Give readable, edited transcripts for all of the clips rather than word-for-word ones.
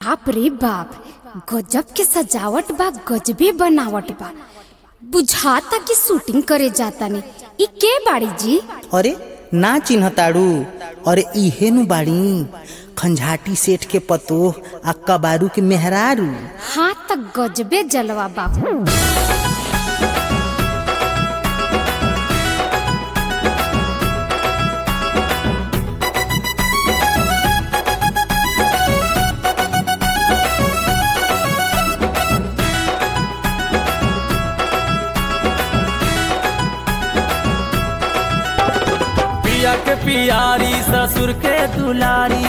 बाप रे बाप, गजब के सजावट बा, गजबे बनावट बा। बुझाता कि शूटिंग करे जाता ने। ई के बाड़ी जी? अरे ना चिन्हताड़ू? अरे इहे नु बाड़ी खंझाटी सेठ के पतोह आ कबारू के मेहरारू। हाँ त गजबे जलवा बाबू। पिया के पियारी ससुर के दुलारी,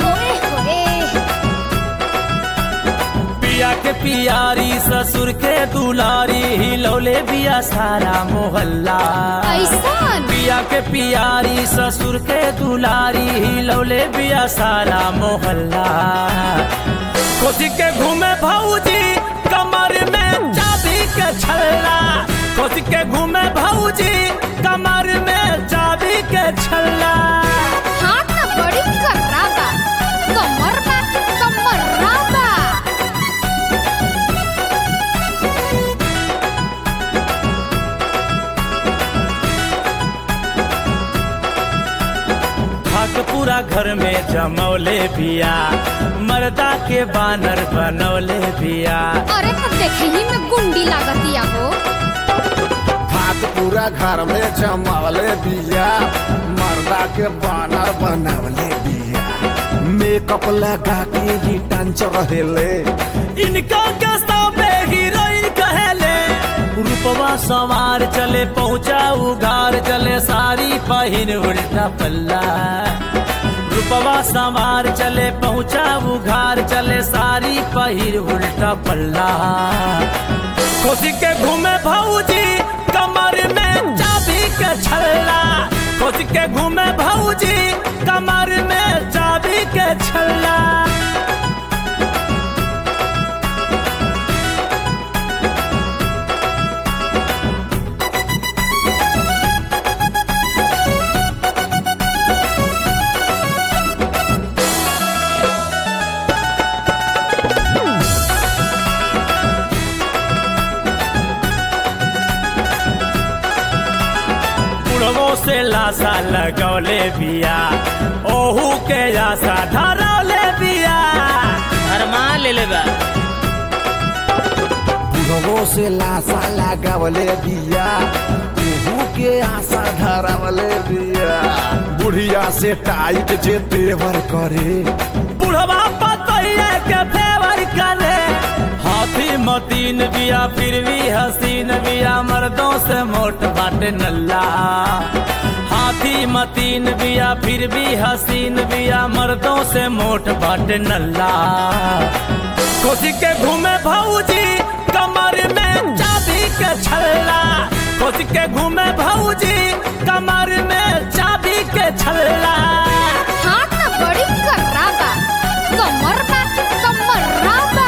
पिया के पियारी ससुर के दुलारी, हिलौले बिया सारा मोहल्ला। पिया के पियारी ससुर के दुलारी, हिलौले बिया सारा मोहल्ला। खोसी के घूमे भौजी कमर में चाबी के छल्ला, खोसी के घूमे भौजी कमर में चाबी के छल्ला। हाँ त बड़ी कर्रा बा, कमर बा कमर्रा बा। भाग पूरा घर में जमौले बिया, मर्दा के बानर बनौले बिया। अरे त देखही में गुंडी लागतिया हो। पूरा घर में जमावले बिया, मर्दा के बानर बनावले बिया। मेकअप लगा के ही डांस रहेले, इनका गस्ता पे हीरोइन कहेले। रूपवा सवार चले पहुंचा उघार चले, सारी पहिन उल्टा पल्ला। रूपवा सवार चले पहुंचा उघार चले, सारी पहिर उल्टा पल्ला। खोसी के घूमे भौजी कमर में चाबी के छल्ला, खोसी के घूमे भौजी कमर में चाबी के छल्ला। से लाशा लगौले बिया, ओहू के आशा धरौले बिया। हरमा ले लेबा बुढ़वो से लाशा लगावले बिया, ओहू के आशा धरावले बिया। बुढ़िया से टाइट जे तेवर करे, बुढ़वा पतैया के फेवर करे। हाथी मतीन बिया फिर भी हसीन बिया, मर्दों से मोट बाटे नल्ला। हाथी मतीन बिया फिर भी हसीन बिया, मर्दों से मोट बाटे नल्ला। खोसी के घूमे भौजी कमर में चाबी के छल्ला, खोसी के घूमे भौजी कमर में चाबी के छल्ला। हाँ त बड़ी कर्रा बा, कमर बा कमर्रा बा।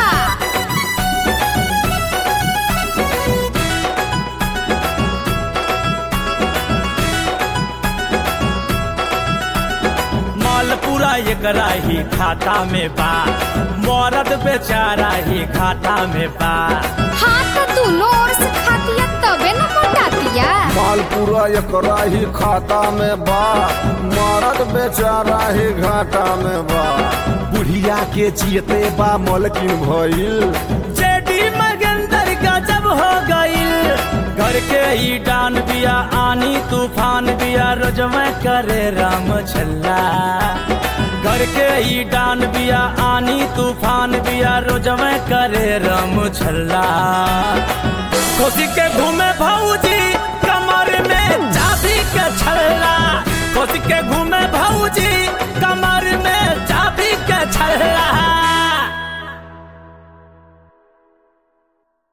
पूरा एकरा ही खाता में बा, मौरद बेचारा ही घाटा में बा। हाँ तो दोनों ओर से खातिया तबे न मोटातिया। माल पूरा एकरा ही खाता में बा, मर्द बेचारा ही घाटा में बा। बुढ़िया के जियते बा मलकिन भइल, जेडी मगेंदर गजब हो गइल। घर के ही डान बिया आनी तूफान बिया, रोजमे करे राम छल्ला। घर के ही डान बिया आनी तूफान बिया, रोजमे करे राम छल्ला। खोसी के घूमे भौजी कमर में चाबी के छल्ला,